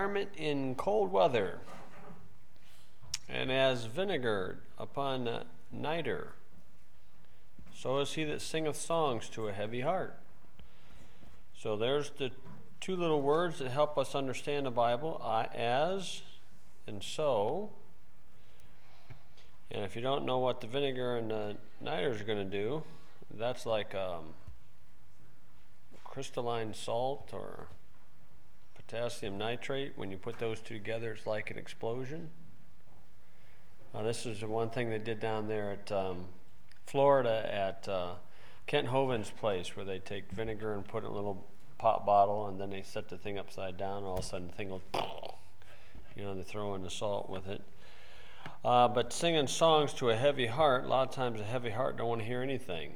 garment in cold weather, and as vinegar upon nitre, so is he that singeth songs to a heavy heart. So there's the two little words that help us understand the Bible, as and so. And if you don't know what the vinegar and the nitre is going to do, that's like crystalline salt or potassium nitrate. When you put those two together, it's like an explosion. This is the one thing they did down there at Florida at Kent Hovind's place, where they take vinegar and put it in a little pop bottle, and then they set the thing upside down, and all of a sudden the thing will, they throw in the salt with it. But singing songs to a heavy heart, a lot of times a heavy heart don't want to hear anything.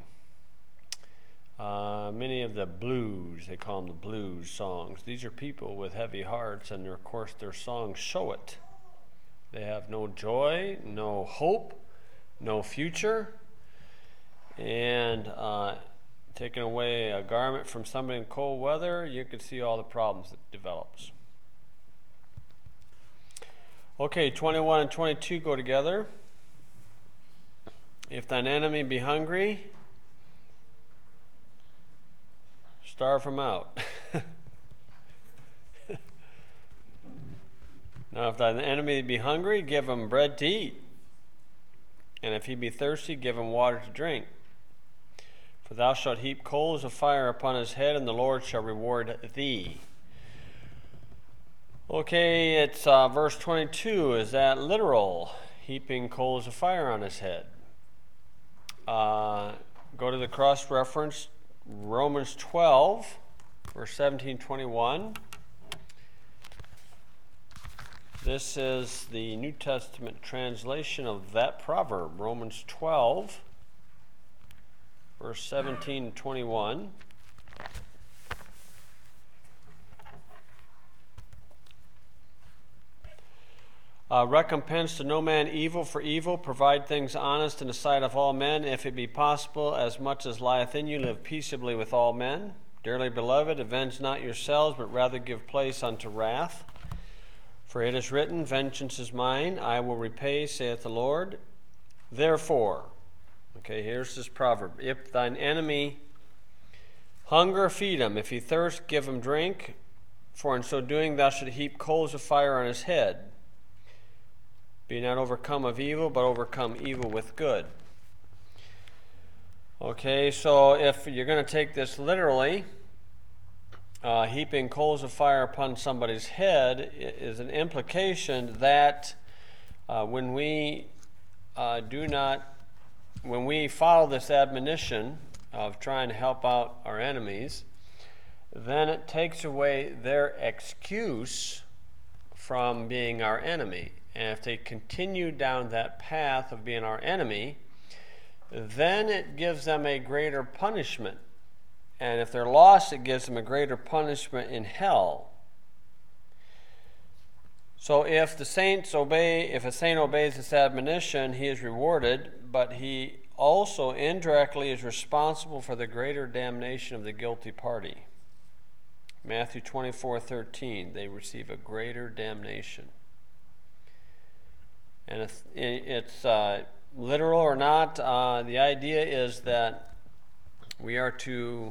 Many of the blues, they call them the blues songs, these are people with heavy hearts, and of course their songs show it. They have no joy, no hope, no future, and taking away a garment from somebody in cold weather, you can see all the problems that develops. Okay, 21 and 22 go together. If thine enemy be hungry, starve him out. Now, if thine enemy be hungry, give him bread to eat. And if he be thirsty, give him water to drink. For thou shalt heap coals of fire upon his head, and the Lord shall reward thee. Okay, it's verse 22. Is that literal? Heaping coals of fire on his head. Go to the cross-reference, Romans 12, verse 17-21. This is the New Testament translation of that proverb, Romans 12, verse 17-21. Recompense to no man evil for evil. Provide things honest in the sight of all men. If it be possible, as much as lieth in you, live peaceably with all men. Dearly beloved, avenge not yourselves, but rather give place unto wrath. For it is written, vengeance is mine, I will repay, saith the Lord. Therefore, okay, here's this proverb. If thine enemy hunger, feed him. If he thirst, give him drink. For in so doing thou shalt heap coals of fire on his head. Be not overcome of evil, but overcome evil with good. Okay, so if you're going to take this literally, heaping coals of fire upon somebody's head is an implication that when we follow this admonition of trying to help out our enemies, then it takes away their excuse from being our enemy. And if they continue down that path of being our enemy, then it gives them a greater punishment. And if they're lost, it gives them a greater punishment in hell. So if a saint obeys this admonition, he is rewarded, but he also indirectly is responsible for the greater damnation of the guilty party. Matthew 24:13, they receive a greater damnation. And if it's literal or not, the idea is that we are to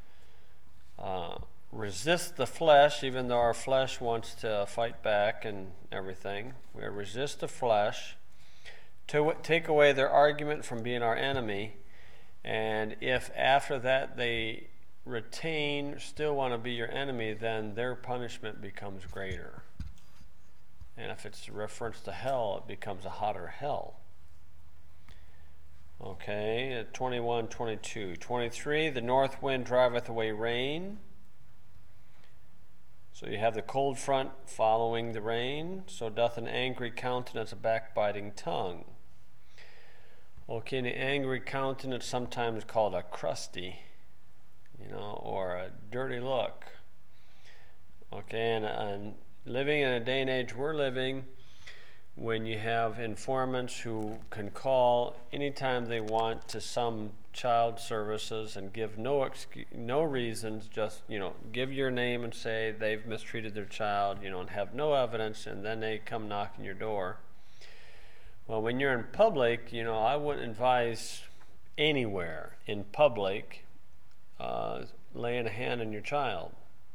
resist the flesh, even though our flesh wants to fight back and everything. We resist the flesh to take away their argument from being our enemy. And if after that they still want to be your enemy, then their punishment becomes greater. And if it's a reference to hell, it becomes a hotter hell. Okay, 21, 22. 23, the north wind driveth away rain. So you have the cold front following the rain. So doth an angry countenance a backbiting tongue. Okay, the angry countenance sometimes called a crusty, or a dirty look. Okay, and living in a day and age we're living, when you have informants who can call anytime they want to some child services and give no reasons, just, give your name and say they've mistreated their child, and have no evidence, and then they come knock on your door. Well, when you're in public, I wouldn't advise anywhere in public laying a hand on your child.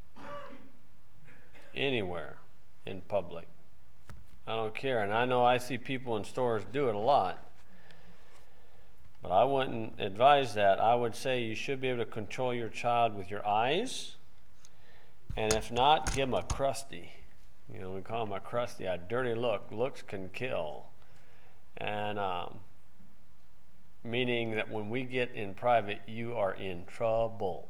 Anywhere in public. I don't care. And I know I see people in stores do it a lot. But I wouldn't advise that. I would say you should be able to control your child with your eyes. And if not, give them a crusty. We call them a crusty, a dirty look. Looks can kill. And meaning that when we get in private, you are in trouble.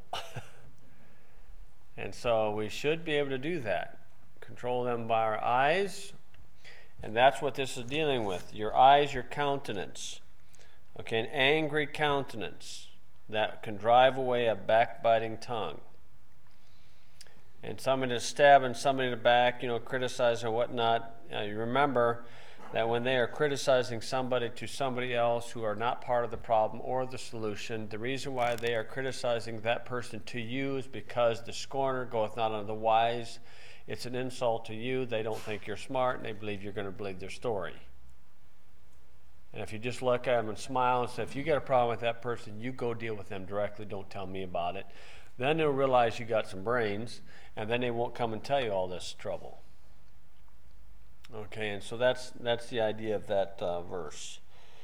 And so we should be able to do that. Control them by our eyes. And that's what this is dealing with. Your eyes, your countenance. Okay, an angry countenance that can drive away a backbiting tongue. And somebody is stabbing somebody in the back, criticizing or whatnot. You remember that when they are criticizing somebody to somebody else who are not part of the problem or the solution, the reason why they are criticizing that person to you is because the scorner goeth not unto the wise. It's an insult to you. They don't think you're smart, and they believe you're going to believe their story. And if you just look at them and smile and say, if you got a problem with that person, you go deal with them directly. Don't tell me about it. Then they'll realize you got some brains, and then they won't come and tell you all this trouble. Okay, and so that's the idea of that verse.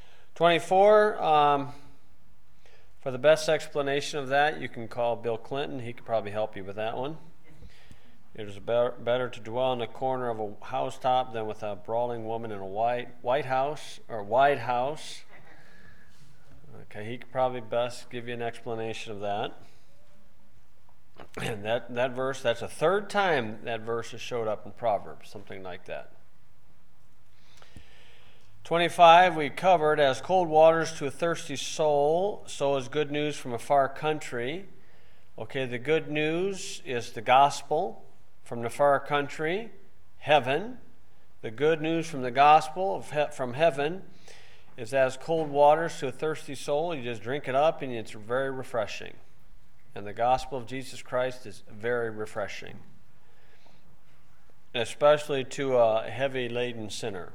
24, for the best explanation of that, you can call Bill Clinton. He could probably help you with that one. It is better to dwell in the corner of a housetop than with a brawling woman in a wide house. Okay, he could probably best give you an explanation of that. And that verse, that's the third time that verse has showed up in Proverbs, something like that. 25, we covered, as cold waters to a thirsty soul, so is good news from a far country. Okay, the good news is the gospel. From the far country, heaven. The good news from the gospel from heaven is as cold waters to a thirsty soul. You just drink it up and it's very refreshing. And the gospel of Jesus Christ is very refreshing, especially to a heavy laden sinner.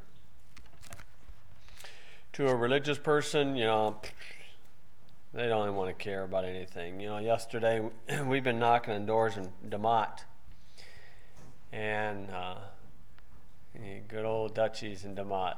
To a religious person, they don't even want to care about anything. Yesterday we've been knocking on doors in DeMott. And good old Dutchies in DeMott.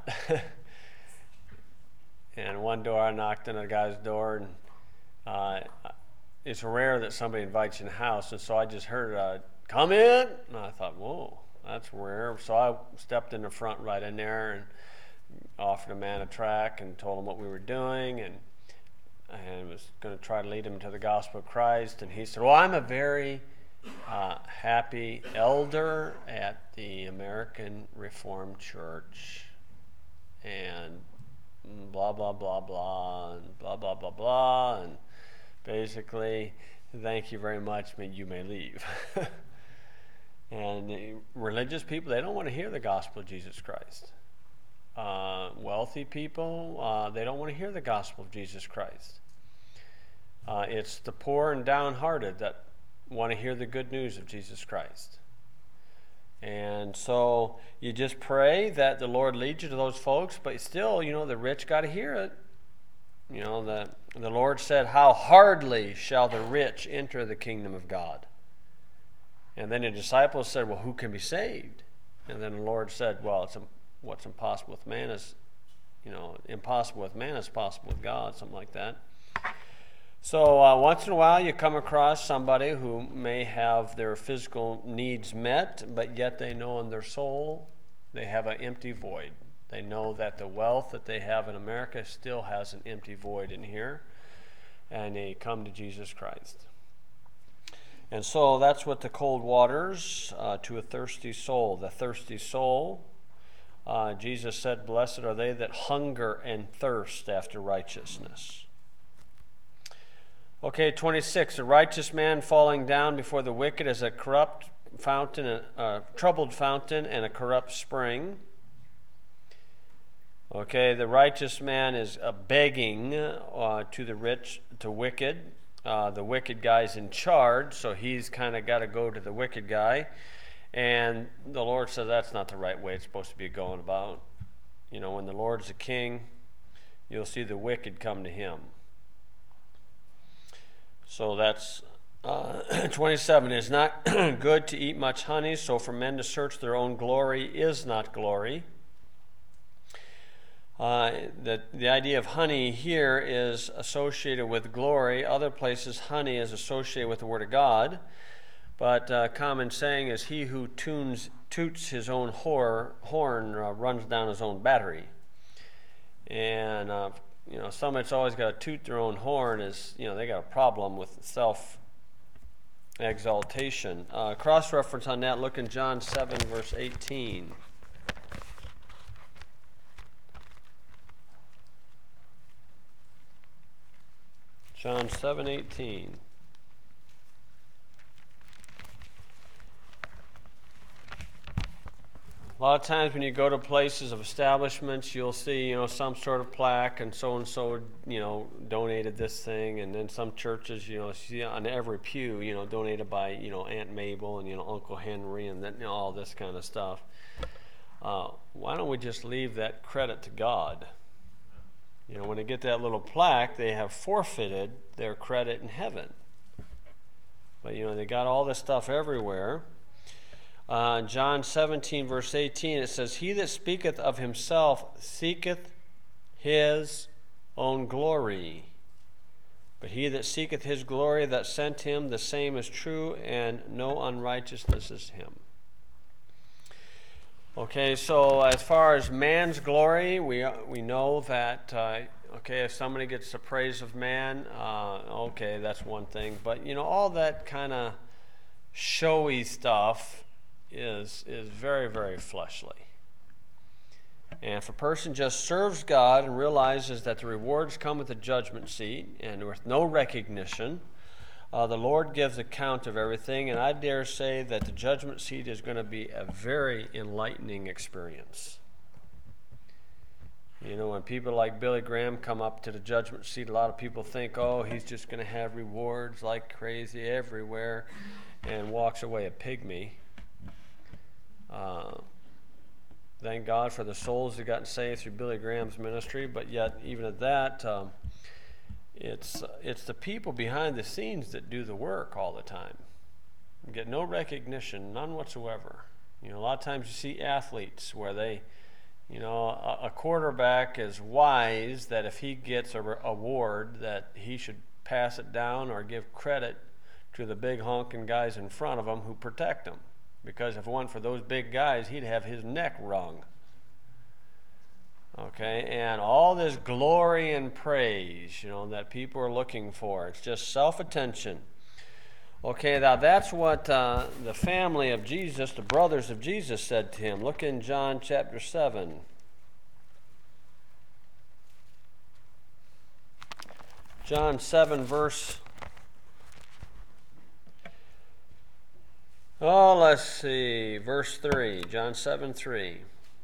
And one door I knocked on a guy's door, and it's rare that somebody invites you in the house, and so I just heard, come in, and I thought, whoa, that's rare. So I stepped in the front right in there and offered a man a tract and told him what we were doing, and was going to try to lead him to the gospel of Christ. And he said, well, I'm a very happy elder at the American Reformed Church, and blah, blah, blah, blah, and blah, blah, blah, blah, and basically, thank you very much, you may leave. And religious people, they don't want to hear the gospel of Jesus Christ. Wealthy people, they don't want to hear the gospel of Jesus Christ. It's the poor and downhearted that want to hear the good news of Jesus Christ. And so you just pray that the Lord leads you to those folks, but still, the rich got to hear it. The Lord said, how hardly shall the rich enter the kingdom of God. And then the disciples said, well, who can be saved? And then the Lord said, well, what's impossible with man is, impossible with man is possible with God, something like that. So once in a while you come across somebody who may have their physical needs met, but yet they know in their soul they have an empty void. They know that the wealth that they have in America still has an empty void in here, and they come to Jesus Christ. And so that's what the cold waters to a thirsty soul. The thirsty soul, Jesus said, blessed are they that hunger and thirst after righteousness. Okay, 26, a righteous man falling down before the wicked is a corrupt fountain, a troubled fountain and a corrupt spring. Okay, the righteous man is begging to the rich, to wicked. The wicked guy's in charge, so he's kind of got to go to the wicked guy. And the Lord says that's not the right way it's supposed to be going about. You know, when the Lord's the king, you'll see the wicked come to him. So that's 27. It is not good to eat much honey, so for men to search their own glory is not glory. The idea of honey here is associated with glory. Other places, honey is associated with the Word of God. But common saying is, he who toots his own horn runs down his own battery. And, somebody that's always got to toot their own horn is, they got a problem with self-exaltation. Cross-reference on that, look in John 7, verse 18. John 7:18. A lot of times when you go to places of establishments, you'll see, some sort of plaque and so, donated this thing. And then some churches, see on every pew, donated by, Aunt Mabel and, Uncle Henry and then, all this kind of stuff. Why don't we just leave that credit to God? When they get that little plaque, they have forfeited their credit in heaven. But, they got all this stuff everywhere. John 17, verse 18, it says, he that speaketh of himself seeketh his own glory. But he that seeketh his glory that sent him, the same is true, and no unrighteousness is him. Okay, so as far as man's glory, we know that, if somebody gets the praise of man, that's one thing. But, all that kind of showy stuff is very, very fleshly. And if a person just serves God and realizes that the rewards come with the judgment seat and with no recognition, the Lord gives account of everything, and I dare say that the judgment seat is going to be a very enlightening experience. When people like Billy Graham come up to the judgment seat, a lot of people think, he's just going to have rewards like crazy everywhere, and walks away a pygmy. Thank God for the souls that gotten saved through Billy Graham's ministry, but yet even at that, it's the people behind the scenes that do the work all the time. You get no recognition, none whatsoever. A lot of times you see athletes where they, a quarterback is wise that if he gets an award that he should pass it down or give credit to the big honking guys in front of him who protect him. Because if it weren't for those big guys, he'd have his neck wrung. Okay, and all this glory and praise, that people are looking for. It's just self-attention. Okay, now that's what the family of Jesus, the brothers of Jesus, said to him. Look in John chapter 7. John 7, verse... let's see, verse 3, John 7, 3.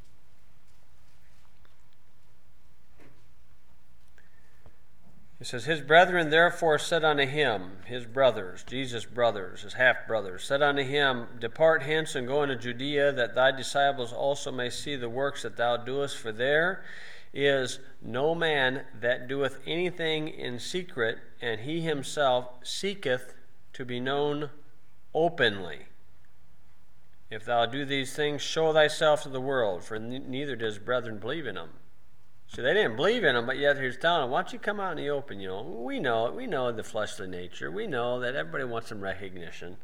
It says, his brethren therefore said unto him, his brothers, Jesus' brothers, his half-brothers, said unto him, depart hence and go into Judea, that thy disciples also may see the works that thou doest, for there is no man that doeth anything in secret, and he himself seeketh to be known openly. If thou do these things, show thyself to the world, for neither does brethren believe in him. So they didn't believe in him, but yet he's telling them, why don't you come out in the open? We know the fleshly nature. We know that everybody wants some recognition.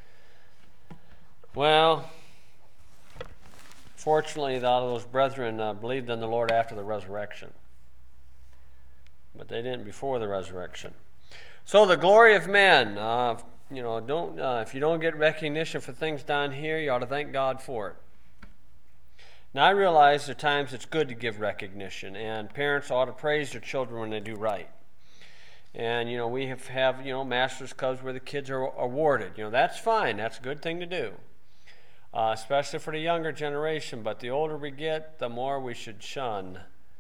Well, fortunately, a lot of those brethren believed in the Lord after the resurrection. But they didn't before the resurrection. So the glory of men, if you don't get recognition for things down here, you ought to thank God for it. Now, I realize there are times it's good to give recognition, and parents ought to praise their children when they do right. And, we have Masters Clubs where the kids are awarded. That's fine. That's a good thing to do, especially for the younger generation. But the older we get, the more we should shun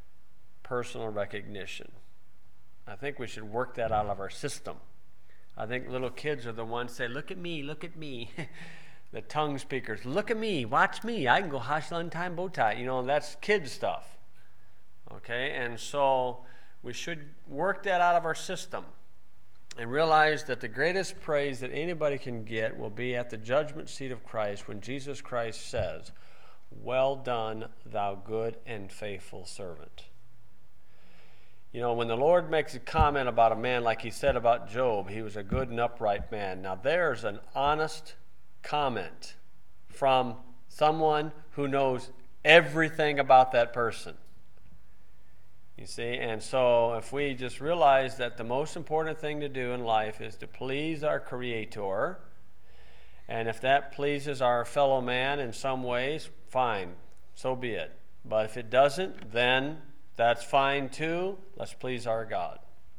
personal recognition. I think we should work that out of our system. I think little kids are the ones say, look at me, look at me. The tongue speakers, look at me, watch me. I can go hashlan time bow tie. You know, that's kid stuff. Okay, and so we should work that out of our system and realize that the greatest praise that anybody can get will be at the judgment seat of Christ when Jesus Christ says, well done, thou good and faithful servant. You know, when the Lord makes a comment about a man like he said about Job, he was a good and upright man. Now there's an honest comment from someone who knows everything about that person. You see, and so if we just realize that the most important thing to do in life is to please our Creator, and if that pleases our fellow man in some ways, fine, so be it. But if it doesn't, then that's fine too. Let's please our God.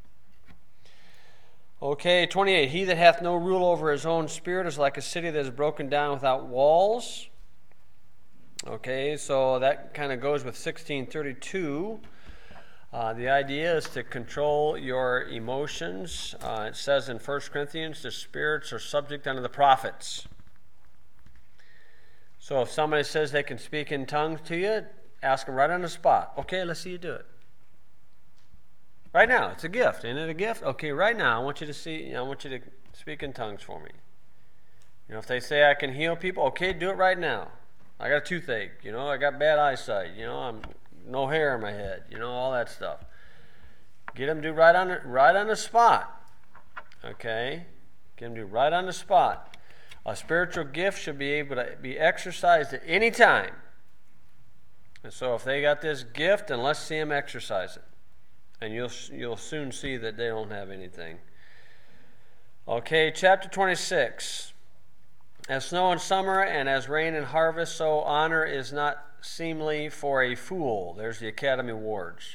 Okay, 28. He that hath no rule over his own spirit is like a city that is broken down without walls. Okay, so that kind of goes with 1632. The idea is to control your emotions. It says in 1 Corinthians, the spirits are subject unto the prophets. So if somebody says they can speak in tongues to you, ask them right on the spot. Okay, let's see you do it. Right now, it's a gift. Isn't it a gift? Okay, right now, I want you to speak in tongues for me. You know, if they say I can heal people, okay, do it right now. I got a toothache. You know, I got bad eyesight. You know, I'm no hair in my head. You know, all that stuff. Get them to do right on the spot. Okay, get them to do right on the spot. A spiritual gift should be able to be exercised at any time. And so if they got this gift, then let's see them exercise it. And you'll soon see that they don't have anything. Okay, chapter 26. As snow in summer and as rain in harvest, so honor is not seemly for a fool. There's the Academy Awards.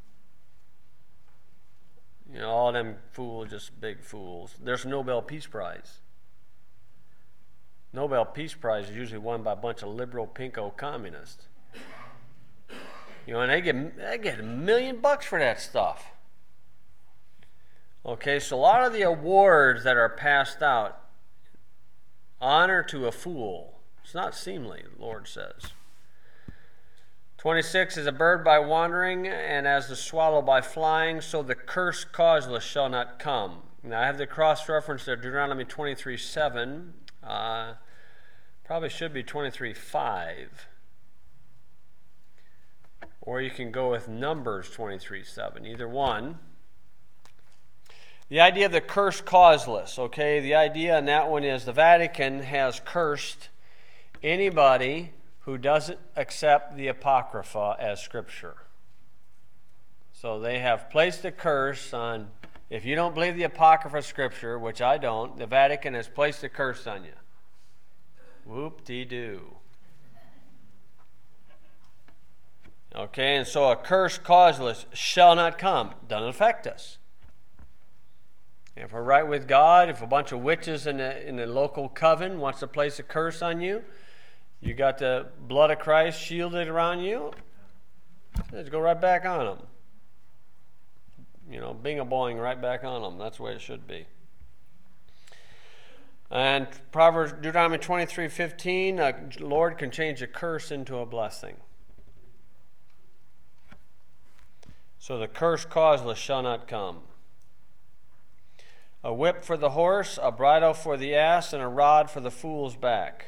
You know, all them fools, just big fools. There's a Nobel Peace Prize. Nobel Peace Prize is usually won by a bunch of liberal pinko communists. You know, and they get $1 million for that stuff. Okay, so a lot of the awards that are passed out, honor to a fool. It's not seemly, the Lord says. 26, as a bird by wandering, and as the swallow by flying, so the curse causeless shall not come. Now I have the cross-reference there, Deuteronomy 23:7. Probably should be 23:5. Or you can go with Numbers 23:7, either one. The idea of the curse causeless, okay? The idea in that one is the Vatican has cursed anybody who doesn't accept the Apocrypha as Scripture. So they have placed a curse on, if you don't believe the Apocrypha Scripture, which I don't, the Vatican has placed a curse on you. Whoop-dee-doo. Okay, and so a curse causeless shall not come. Doesn't affect us. If we're right with God, if a bunch of witches in the local coven wants to place a curse on you, you got the blood of Christ shielded around you, just go right back on them. You know, bing-a-boing right back on them. That's the way it should be. And Deuteronomy 23:15, the Lord can change a curse into a blessing. So the curse causeless shall not come. A whip for the horse, a bridle for the ass, and a rod for the fool's back.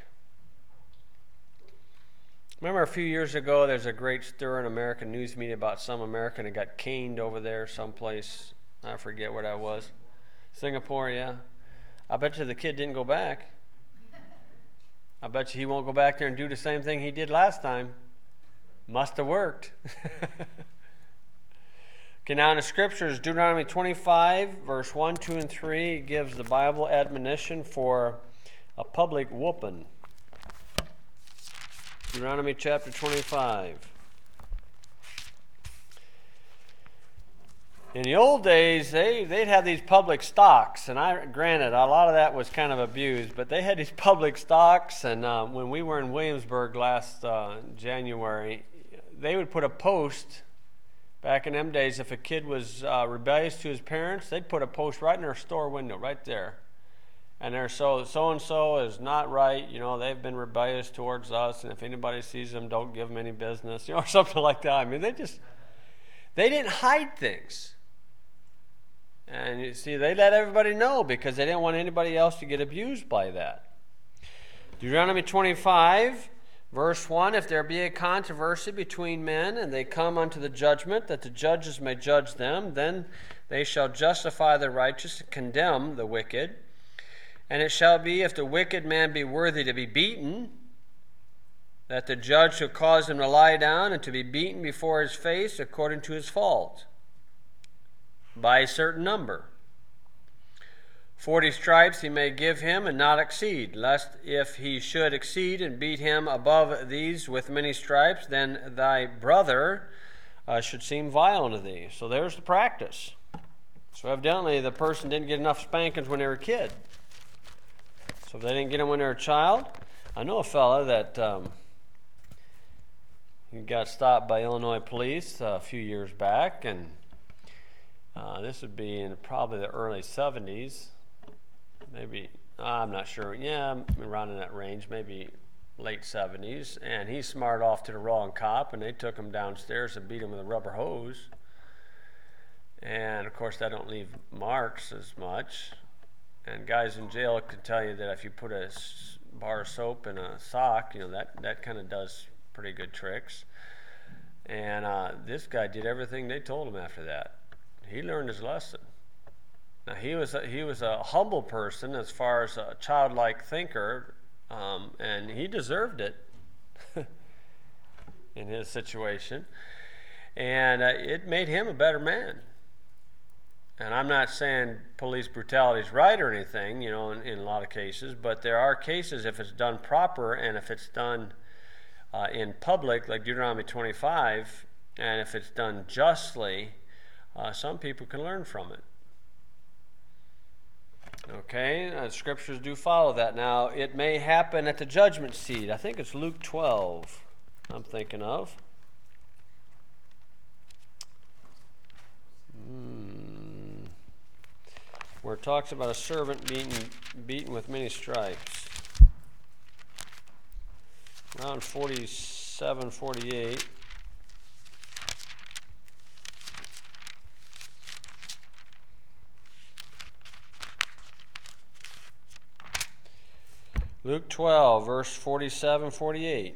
Remember a few years ago, there's a great stir in American news media about some American that got caned over there someplace. I forget where that was. Singapore, yeah. I bet you the kid didn't go back. I bet you he won't go back there and do the same thing he did last time. Must have worked. Okay, now in the Scriptures, Deuteronomy 25, verse 1, 2, and 3 gives the Bible admonition for a public whooping. Deuteronomy chapter 25. In the old days, they'd have these public stocks, and granted, a lot of that was kind of abused, but they had these public stocks, and when we were in Williamsburg last January, they would put a post Back in them days, if a kid was rebellious to his parents, they'd put a post right in their store window, right there. And they're so-and-so is not right, they've been rebellious towards us, and if anybody sees them, don't give them any business, or something like that. I mean, they didn't hide things. And you see, they let everybody know because they didn't want anybody else to get abused by that. Deuteronomy 25, verse 1, if there be a controversy between men, and they come unto the judgment, that the judges may judge them, then they shall justify the righteous and condemn the wicked. And it shall be, if the wicked man be worthy to be beaten, that the judge shall cause him to lie down and to be beaten before his face according to his fault, by a certain number. 40 stripes he may give him, and not exceed, lest if he should exceed and beat him above these with many stripes, then thy brother should seem vile unto thee. So there's the practice. So evidently the person didn't get enough spankings when they were a kid. So if they didn't get them when they were a child, I know a fella that he got stopped by Illinois police a few years back, and this would be in probably the early 70s, maybe, I'm not sure, around in that range, maybe late 70s, and he smarted off to the wrong cop, and they took him downstairs and beat him with a rubber hose. And of course that don't leave marks as much, and guys in jail can tell you that if you put a bar of soap in a sock, that kind of does pretty good tricks. And this guy did everything they told him after that. He learned his lesson. Now he was a humble person as far as a childlike thinker, and he deserved it in his situation, and it made him a better man. And I'm not saying police brutality is right or anything, in a lot of cases, but there are cases if it's done proper and if it's done in public, like Deuteronomy 25, and if it's done justly, some people can learn from it. Okay, scriptures do follow that. Now, it may happen at the judgment seat. I think it's Luke 12 I'm thinking of. Where it talks about a servant beaten with many stripes. Around 47, 48. Luke 12, verse 47, 48.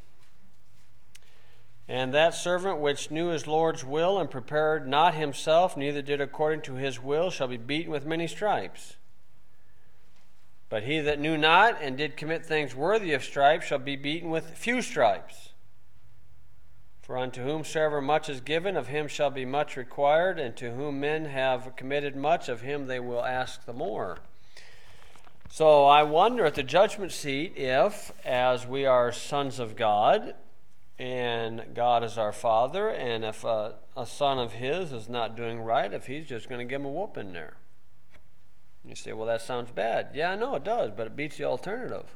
And that servant which knew his Lord's will and prepared not himself, neither did according to his will, shall be beaten with many stripes. But he that knew not and did commit things worthy of stripes shall be beaten with few stripes. For unto whomsoever much is given, of him shall be much required, and to whom men have committed much, of him they will ask the more. So I wonder at the judgment seat if, as we are sons of God, and God is our Father, and if a son of his is not doing right, if he's just going to give him a whooping there. You say, well, that sounds bad. Yeah, I know it does, but it beats the alternative.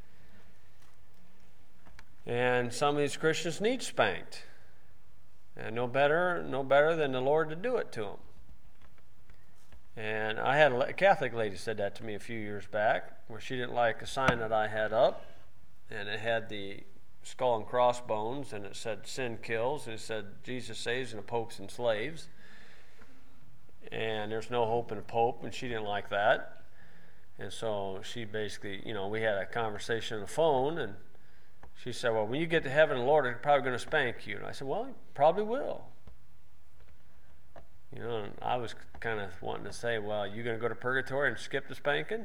And some of these Christians need spanked. And no better than the Lord to do it to them. And I had a Catholic lady said that to me a few years back, where she didn't like a sign that I had up, and it had the skull and crossbones, and it said sin kills, and it said Jesus saves and the Pope's enslaves, and there's no hope in the Pope, and she didn't like that. And so she basically, we had a conversation on the phone, and she said, well, when you get to heaven, the Lord is probably going to spank you. And I said, well, he probably will. And I was kind of wanting to say, well, you going to go to purgatory and skip the spanking?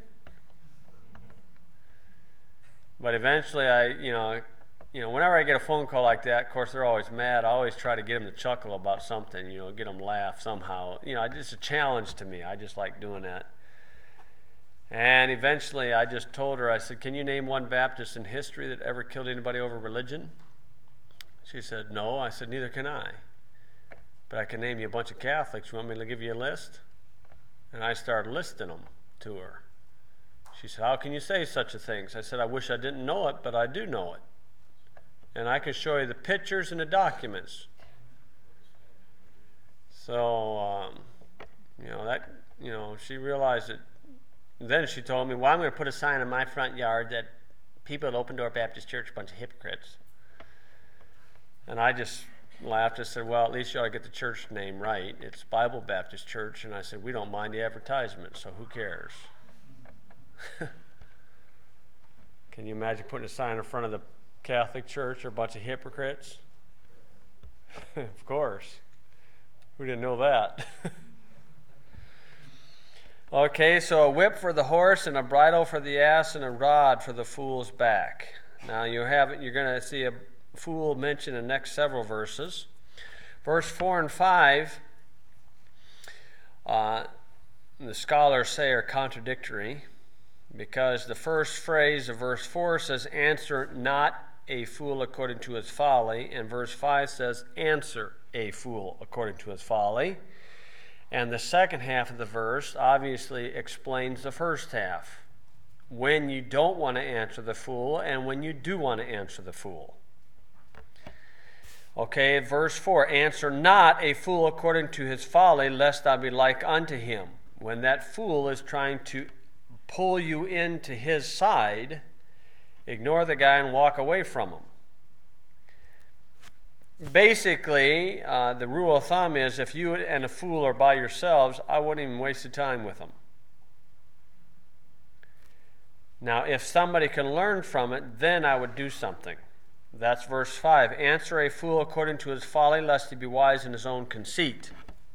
But eventually whenever I get a phone call like that, of course, they're always mad. I always try to get them to chuckle about something, get them to laugh somehow. It's a challenge to me. I just like doing that. And eventually I just told her, I said, can you name one Baptist in history that ever killed anybody over religion? She said, no. I said, neither can I. But I can name you a bunch of Catholics. You want me to give you a list? And I started listing them to her. She said, how can you say such a thing? So I said, I wish I didn't know it, but I do know it. And I can show you the pictures and the documents. So, she realized it. Then she told me, well, I'm going to put a sign in my front yard that people at Open Door Baptist Church are a bunch of hypocrites. And I just laughed and said, well, at least you ought to get the church name right. It's Bible Baptist Church. And I said, we don't mind the advertisement, so who cares? Can you imagine putting a sign in front of the Catholic Church or a bunch of hypocrites? Of course. Who didn't know that? Okay, so a whip for the horse and a bridle for the ass and a rod for the fool's back. Now you're going to see a fool mentioned in the next several verses. Verse 4 and 5, the scholars say are contradictory, because the first phrase of verse 4 says, answer not a fool according to his folly, and verse 5 says, answer a fool according to his folly. And the second half of the verse obviously explains the first half, when you don't want to answer the fool and when you do want to answer the fool. Okay, verse 4, answer not a fool according to his folly, lest thou be like unto him. When that fool is trying to pull you into his side, ignore the guy and walk away from him. Basically, the rule of thumb is if you and a fool are by yourselves, I wouldn't even waste the time with them. Now, if somebody can learn from it, then I would do something. That's verse 5. Answer a fool according to his folly, lest he be wise in his own conceit.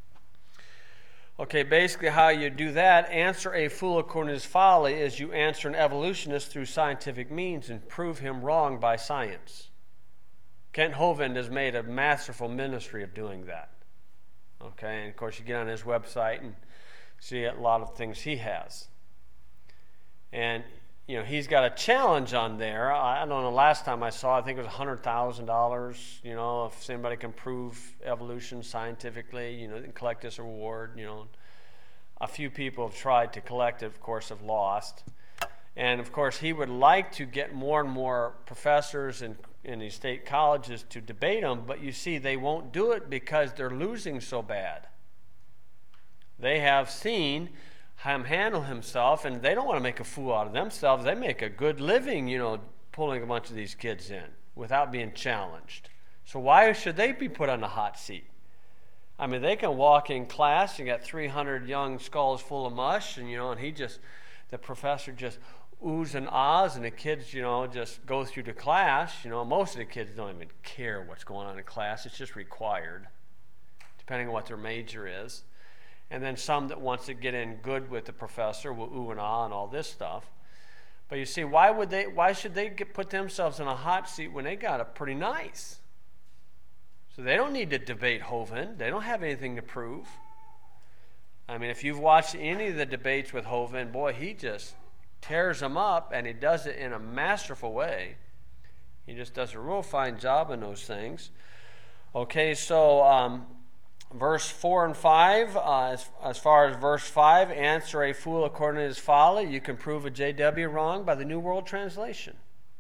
Okay, basically how you do that, answer a fool according to his folly, is you answer an evolutionist through scientific means and prove him wrong by science. Kent Hovind has made a masterful ministry of doing that. Okay, and of course you get on his website and see a lot of things he has. And, he's got a challenge on there. I don't know, last time I saw, I think it was $100,000, if somebody can prove evolution scientifically, they can collect this reward, A few people have tried to collect it, of course, have lost. And, of course, he would like to get more and more professors in these state colleges to debate him, but you see, they won't do it because they're losing so bad. They have seen him handle himself, and they don't want to make a fool out of themselves. They make a good living, pulling a bunch of these kids in without being challenged. So why should they be put on the hot seat? I mean, they can walk in class, you got 300 young skulls full of mush, and, and the professor just oohs and ahs, and the kids, just go through the class. Most of the kids don't even care what's going on in class. It's just required, depending on what their major is. And then some that wants to get in good with the professor will ooh and ah and all this stuff. But you see, why should they put themselves in a hot seat when they got it pretty nice? So they don't need to debate Hovind. They don't have anything to prove. I mean, if you've watched any of the debates with Hovind, boy, he just tears them up, and he does it in a masterful way. He just does a real fine job in those things. Okay, so verse 4 and 5, as far as verse 5, answer a fool according to his folly. You can prove a J.W. wrong by the New World Translation.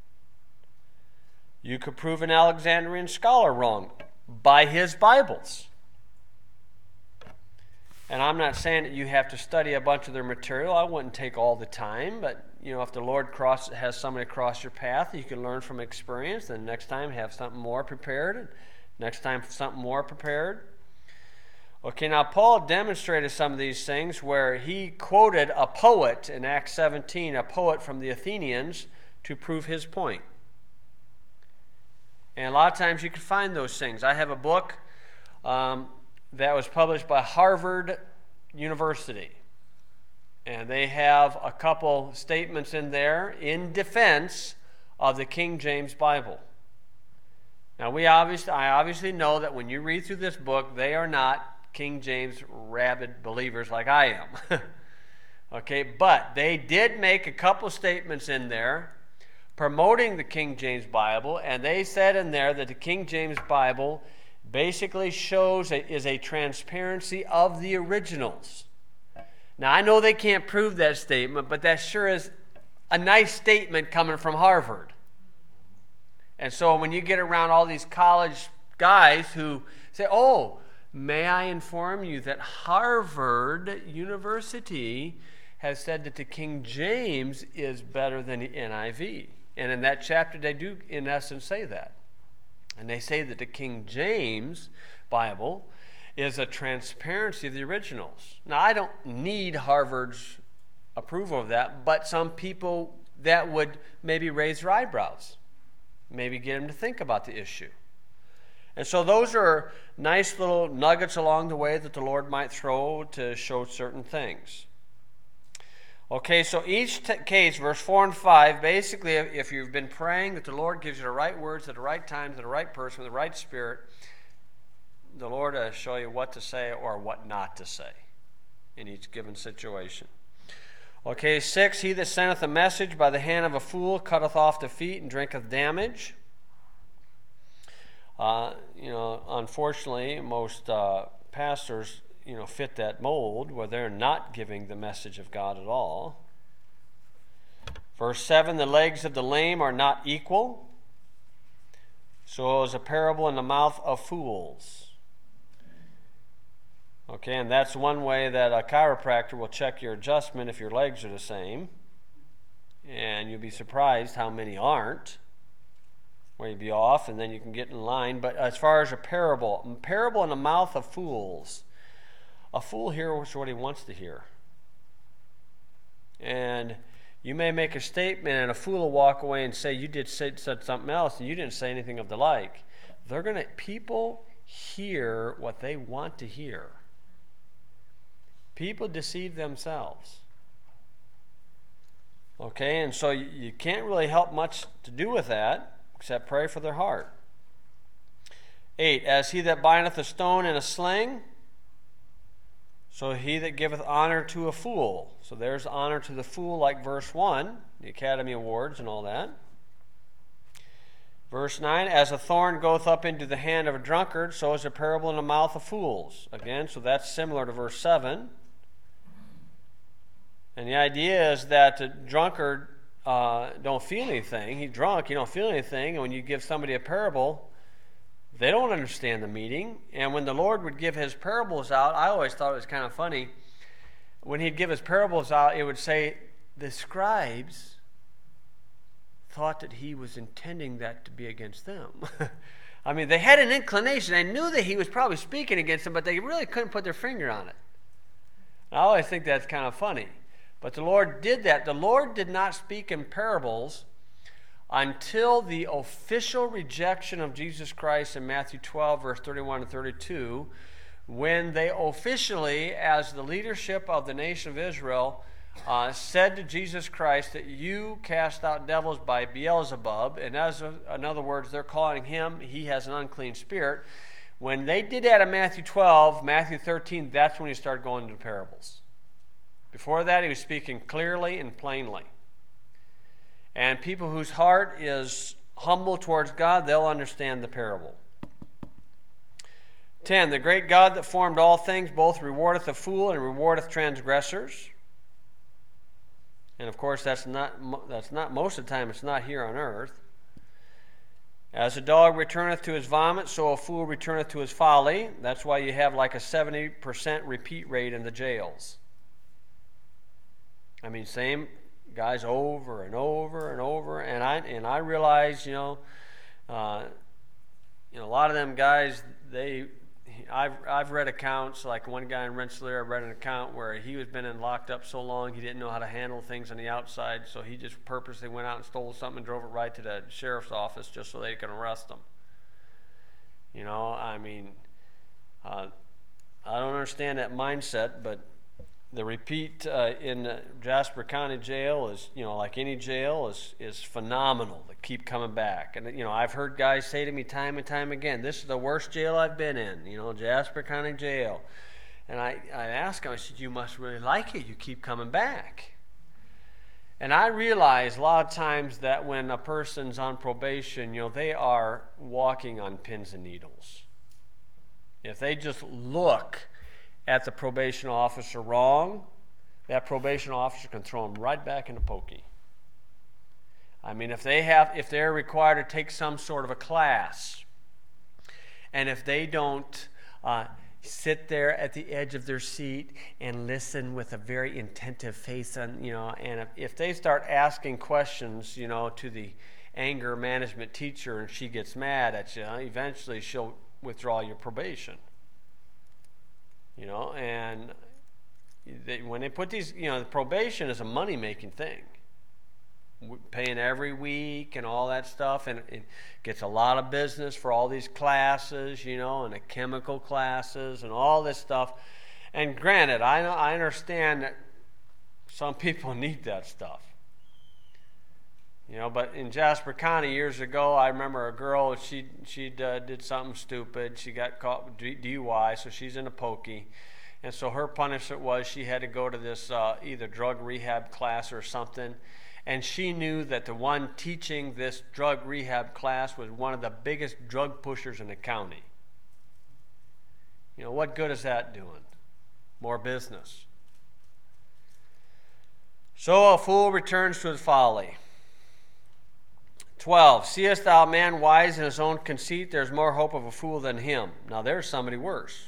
You could prove an Alexandrian scholar wrong by his Bibles. And I'm not saying that you have to study a bunch of their material. I wouldn't take all the time, but if the Lord has somebody cross your path, you can learn from experience. Then next time have something more prepared, and next time something more prepared. Okay, now Paul demonstrated some of these things where he quoted a poet in Acts 17, a poet from the Athenians, to prove his point. And a lot of times you can find those things. I have a book that was published by Harvard University. And they have a couple statements in there in defense of the King James Bible. Now, I obviously know that when you read through this book, they are not King James rabid believers like I am. Okay, but they did make a couple statements in there promoting the King James Bible, and they said in there that the King James Bible basically is a transparency of the originals. Now, I know they can't prove that statement, but that sure is a nice statement coming from Harvard. And so when you get around all these college guys who say, oh, May I inform you that Harvard University has said that the King James is better than the NIV. And in that chapter, they do, in essence, say that. And they say that the King James Bible is a transparency of the originals. Now, I don't need Harvard's approval of that, but some people that would maybe raise their eyebrows, maybe get them to think about the issue. And so those are nice little nuggets along the way that the Lord might throw to show certain things. Okay, so each case, verse 4 and 5, basically, if you've been praying that the Lord gives you the right words at the right time to the right person with the right spirit, the Lord will show you what to say or what not to say in each given situation. Okay, 6, he that sendeth a message by the hand of a fool cutteth off the feet and drinketh damage. Unfortunately, most pastors, fit that mold where they're not giving the message of God at all. Verse 7, the legs of the lame are not equal, so is a parable in the mouth of fools. Okay, and that's one way that a chiropractor will check your adjustment if your legs are the same. And you'll be surprised how many aren't. Where you'd be off, and then you can get in line. But as far as a parable in the mouth of fools, a fool hears what he wants to hear. And you may make a statement, and a fool will walk away and say, you said something else, and you didn't say anything of the like. People hear what they want to hear. People deceive themselves. Okay, and so you can't really help much to do with that, except pray for their heart. 8, as he that bindeth a stone in a sling, so he that giveth honor to a fool. So there's honor to the fool, like verse 1, the Academy Awards and all that. Verse 9, as a thorn goeth up into the hand of a drunkard, so is a parable in the mouth of fools. Again, so that's similar to verse 7. And the idea is that the drunkard don't feel anything. He's drunk, you don't feel anything. And when you give somebody a parable, they don't understand the meaning. And when the Lord would give his parables out, I always thought it was kind of funny. When he'd give his parables out, it would say, the scribes thought that he was intending that to be against them. I mean, they had an inclination. They knew that he was probably speaking against them, but they really couldn't put their finger on it. I always think that's kind of funny. But the Lord did that. The Lord did not speak in parables until the official rejection of Jesus Christ in Matthew 12, verse 31 and 32, when they officially, as the leadership of the nation of Israel, said to Jesus Christ that you cast out devils by Beelzebub, and in other words, they're calling him, he has an unclean spirit. When they did that in Matthew 12, Matthew 13, that's when he started going into parables. Before that, he was speaking clearly and plainly. And people whose heart is humble towards God, they'll understand the parable. 10, the great God that formed all things both rewardeth a fool and rewardeth transgressors. And of course, that's not most of the time, it's not here on earth. As a dog returneth to his vomit, so a fool returneth to his folly. That's why you have like a 70% repeat rate in the jails. I mean, same guys over and over and over. And I realize, a lot of them guys, I've read accounts, like one guy in Rensselaer, I read an account where he was been locked up so long he didn't know how to handle things on the outside, so he just purposely went out and stole something and drove it right to the sheriff's office just so they could arrest him. I don't understand that mindset, but the repeat in Jasper County Jail is, like any jail, is phenomenal. They keep coming back. And, I've heard guys say to me time and time again, this is the worst jail I've been in, Jasper County Jail. And I asked him, I said, you must really like it. You keep coming back. And I realize a lot of times that when a person's on probation, they are walking on pins and needles. If they just look at the probation officer wrong, that probation officer can throw them right back into pokey. I mean, if they're required to take some sort of a class, and if they don't sit there at the edge of their seat and listen with a very attentive face on, and if they start asking questions, to the anger management teacher and she gets mad at you, eventually she'll withdraw your probation. And when they put these, the probation is a money-making thing. Paying every week and all that stuff, and it gets a lot of business for all these classes, and the chemical classes and all this stuff. And granted, I understand that some people need that stuff. But in Jasper County years ago, I remember a girl, she did something stupid. She got caught with DUI, so she's in a pokey. And so her punishment was she had to go to this either drug rehab class or something. And she knew that the one teaching this drug rehab class was one of the biggest drug pushers in the county. What good is that doing? More business. So a fool returns to his folly. 12, seest thou a man wise in his own conceit? There's more hope of a fool than him. Now there's somebody worse.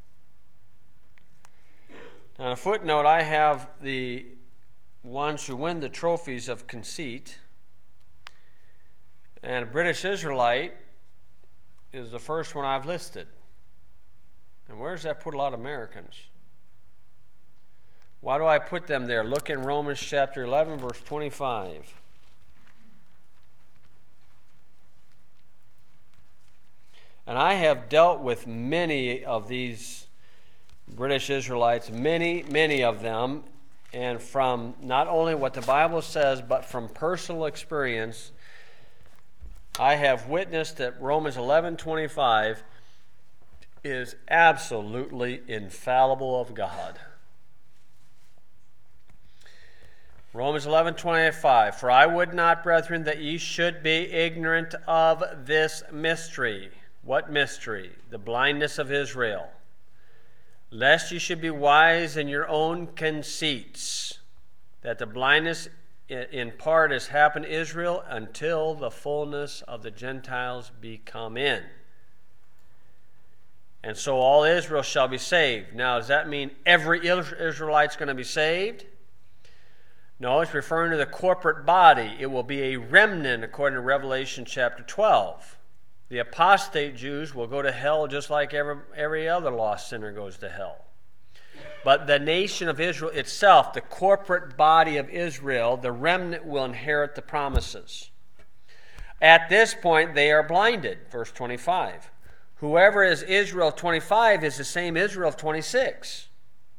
On a footnote, I have the ones who win the trophies of conceit, and a British Israelite is the first one I've listed. And where does that put a lot of Americans? Why do I put them there? Look in Romans chapter 11, verse 25. And I have dealt with many of these British Israelites, many of them, and from not only what the Bible says, but from personal experience, I have witnessed that Romans 11:25 is absolutely infallible of God. Romans 11:25, for I would not, brethren, that ye should be ignorant of this mystery. What mystery? The blindness of Israel. Lest ye should be wise in your own conceits, that the blindness in part has happened to Israel until the fullness of the Gentiles be come in. And so all Israel shall be saved. Now, does that mean every Israelite's going to be saved? No, it's referring to the corporate body. It will be a remnant according to Revelation chapter 12. The apostate Jews will go to hell just like every other lost sinner goes to hell. But the nation of Israel itself, the corporate body of Israel, the remnant will inherit the promises. At this point, they are blinded. Verse 25. Whoever is Israel of 25 is the same Israel of 26.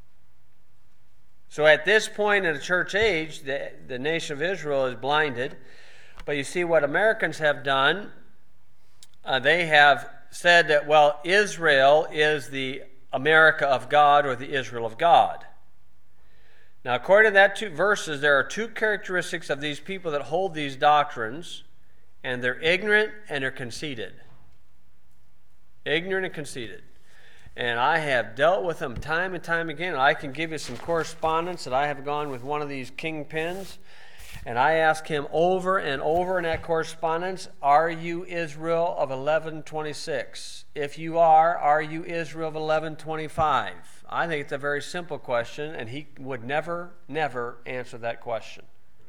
So at this point in the church age, the nation of Israel is blinded. But you see what Americans have done. They have said that, well, Israel is the America of God or the Israel of God. Now, according to that two verses, there are two characteristics of these people that hold these doctrines, and they're ignorant and they're conceited. Ignorant and conceited. And I have dealt with them time and time again. I can give you some correspondence that I have gone with one of these kingpins, and I ask him over and over in that correspondence, are you Israel of 11:26? If you are you Israel of 11:25? I think it's a very simple question, and he would never answer that question.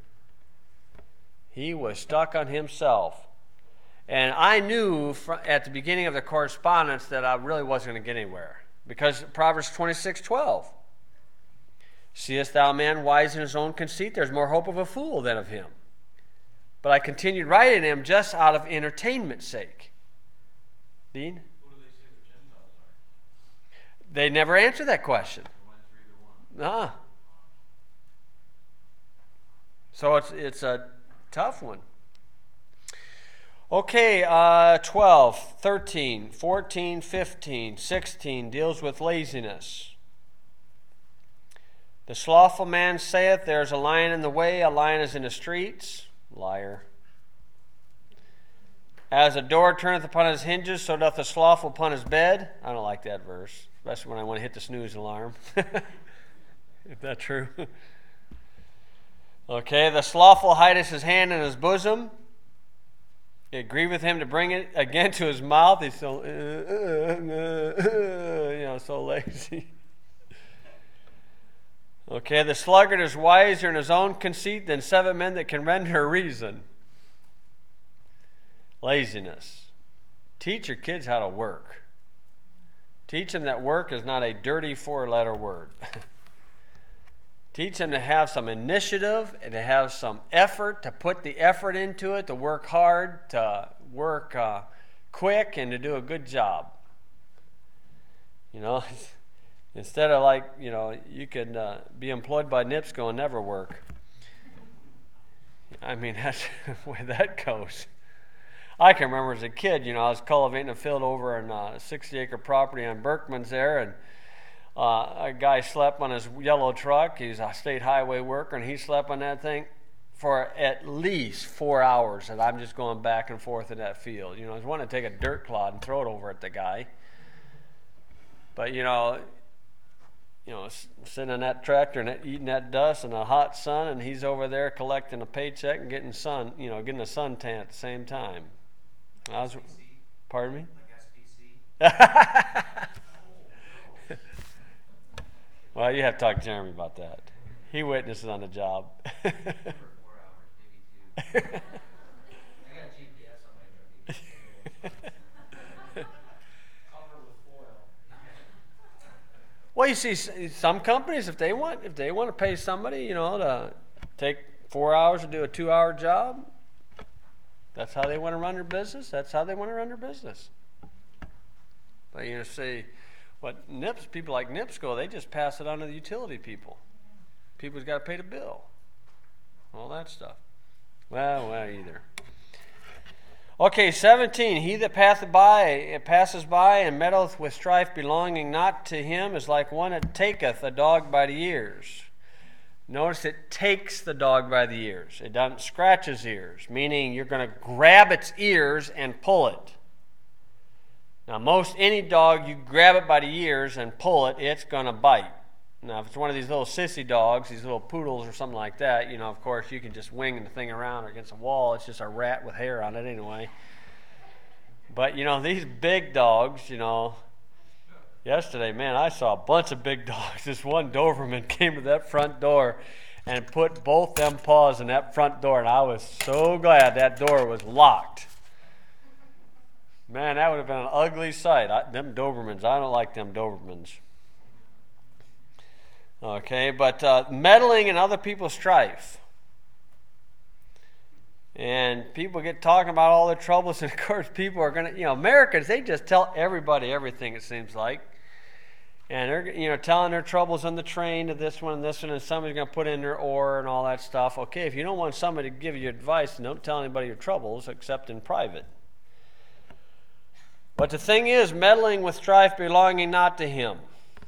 He was stuck on himself. And I knew at the beginning of the correspondence that I really wasn't going to get anywhere. Because Proverbs 26:12. Seest thou a man wise in his own conceit? There's more hope of a fool than of him. But I continued writing him just out of entertainment's sake. Dean? Who do they say the Gentiles are? They never answer that question. One. So it's a tough one. Okay, 12, 13, 14, 15, 16 deals with laziness. The slothful man saith, there's a lion in the way, a lion is in the streets. Liar. As a door turneth upon his hinges, so doth the slothful upon his bed. I don't like that verse, especially when I want to hit the snooze alarm. Is that true? Okay, the slothful hideth his hand in his bosom. It agreed with him to bring it again to his mouth. He's so, so lazy. Okay, the sluggard is wiser in his own conceit than 7 men that can render a reason. Laziness. Teach your kids how to work. Teach them that work is not a dirty 4-letter word. Teach them to have some initiative and to have some effort, to put the effort into it, to work hard, to work quick, and to do a good job. Instead of you could be employed by NIPSCO and never work. I mean, that's the way that goes. I can remember as a kid, I was cultivating a field over in a 60-acre property on Berkman's there, and a guy slept on his yellow truck. He's a state highway worker, and he slept on that thing for at least 4 hours, and I'm just going back and forth in that field. I was wanting to take a dirt clod and throw it over at the guy. But, sitting in that tractor and eating that dust in the hot sun, and he's over there collecting a paycheck and getting a suntan at the same time. Pardon me? Well, you have to talk to Jeremy about that. He witnesses on the job. For 4 hours, maybe 2. I got a GPS on my truck. Cover with foil. Well, you see, some companies, if they want to pay somebody, to take 4 hours to do a 2-hour job, that's how they want to run their business. That's how they want to run their business. But see, people like NIPSCO, they just pass it on to the utility people. People's got to pay the bill. All that stuff. Well, either. Okay, 17. He that passes by and meddleth with strife belonging not to him is like one that taketh a dog by the ears. Notice it takes the dog by the ears. It doesn't scratch his ears, meaning you're going to grab its ears and pull it. Now, any dog, you grab it by the ears and pull it, it's going to bite. Now, if it's one of these little sissy dogs, these little poodles or something like that, of course, you can just wing the thing around or against a wall. It's just a rat with hair on it anyway. But, these big dogs, yesterday, man, I saw a bunch of big dogs. This one Doberman came to that front door and put both them paws in that front door, and I was so glad that door was locked. Man, that would have been an ugly sight. Them Dobermans, I don't like them Dobermans. Okay, but meddling in other people's strife. And people get talking about all their troubles, and of course people are going to, Americans, they just tell everybody everything, it seems like. And they're, telling their troubles on the train to this one, and somebody's going to put in their oar and all that stuff. Okay, if you don't want somebody to give you advice, don't tell anybody your troubles except in private. But the thing is, meddling with strife belonging not to him.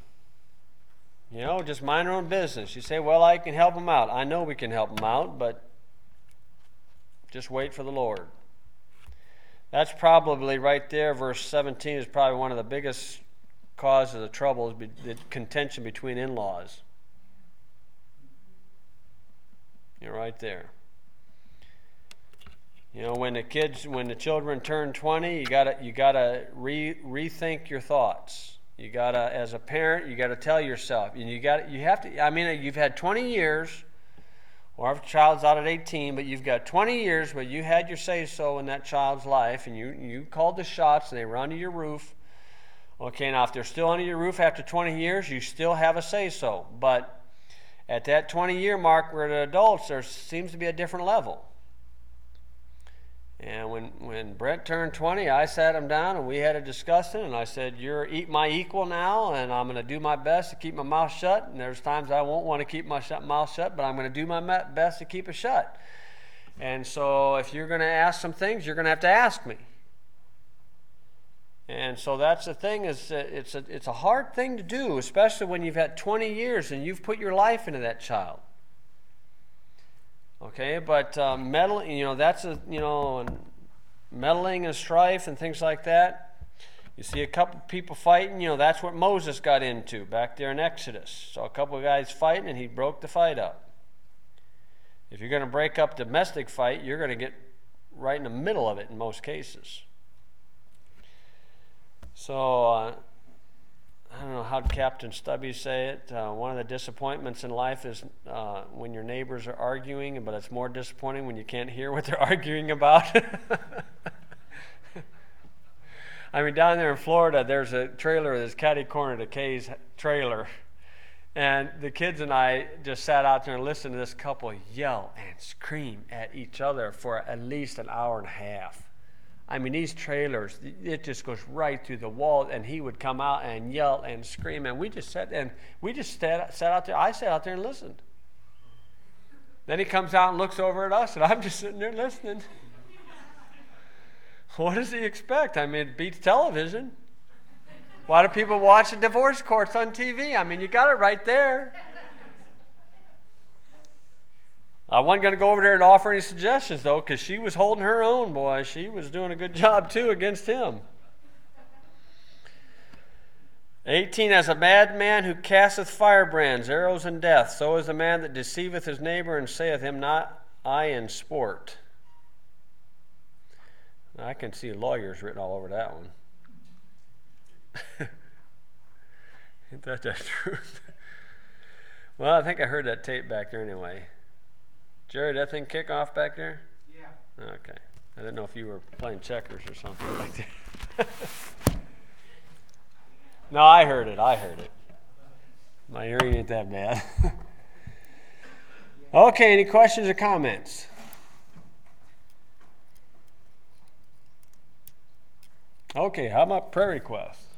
Just mind your own business. You say, well, I can help them out. I know we can help them out, but just wait for the Lord. That's probably right there, verse 17 is probably one of the biggest causes of trouble, is the contention between in-laws. You're right there. When the children turn 20, you gotta rethink your thoughts. You gotta, as a parent, you gotta tell yourself, and you've had 20 years, or if a child's out at 18, but you've got 20 years where you had your say-so in that child's life, and you called the shots, and they were under your roof. Okay, now if they're still under your roof after 20 years, you still have a say-so. But at that 20-year mark, where the adults, there seems to be a different level. And when Brent turned 20, I sat him down and we had a discussion, and I said, you're my equal now, and I'm going to do my best to keep my mouth shut. And there's times I won't want to keep my mouth shut, but I'm going to do my best to keep it shut. And so if you're going to ask some things, you're going to have to ask me. And so that's the thing, is it's a hard thing to do, especially when you've had 20 years and you've put your life into that child. Okay, but meddling, meddling and strife and things like that. You see a couple people fighting, that's what Moses got into back there in Exodus. So a couple of guys fighting, and he broke the fight up. If you're going to break up domestic fight, you're going to get right in the middle of it in most cases. So I don't know, how did Captain Stubby say it? One of the disappointments in life is when your neighbors are arguing, but it's more disappointing when you can't hear what they're arguing about. I mean, down there in Florida, there's a trailer that's catty corner to Kay's trailer. And the kids and I just sat out there and listened to this couple yell and scream at each other for at least an hour and a half. I mean, these trailers, it just goes right through the wall, and he would come out and yell and scream, and we just sat out there. I sat out there and listened. Then he comes out and looks over at us, and I'm just sitting there listening. What does he expect? I mean, it beats television. Why do people watch the divorce courts on TV? I mean, you got it right there. I wasn't going to go over there and offer any suggestions, though, because she was holding her own, boy. She was doing a good job, too, against him. 18, as a madman who casteth firebrands, arrows, and death, so is the man that deceiveth his neighbor and saith him not I in sport. I can see lawyers written all over that one. Ain't that the truth? Well, I think I heard that tape back there anyway. Jerry, did that thing kick off back there? Yeah. Okay. I didn't know if you were playing checkers or something like that. No, I heard it. My hearing ain't that bad. Okay, any questions or comments? Okay, how about prayer requests?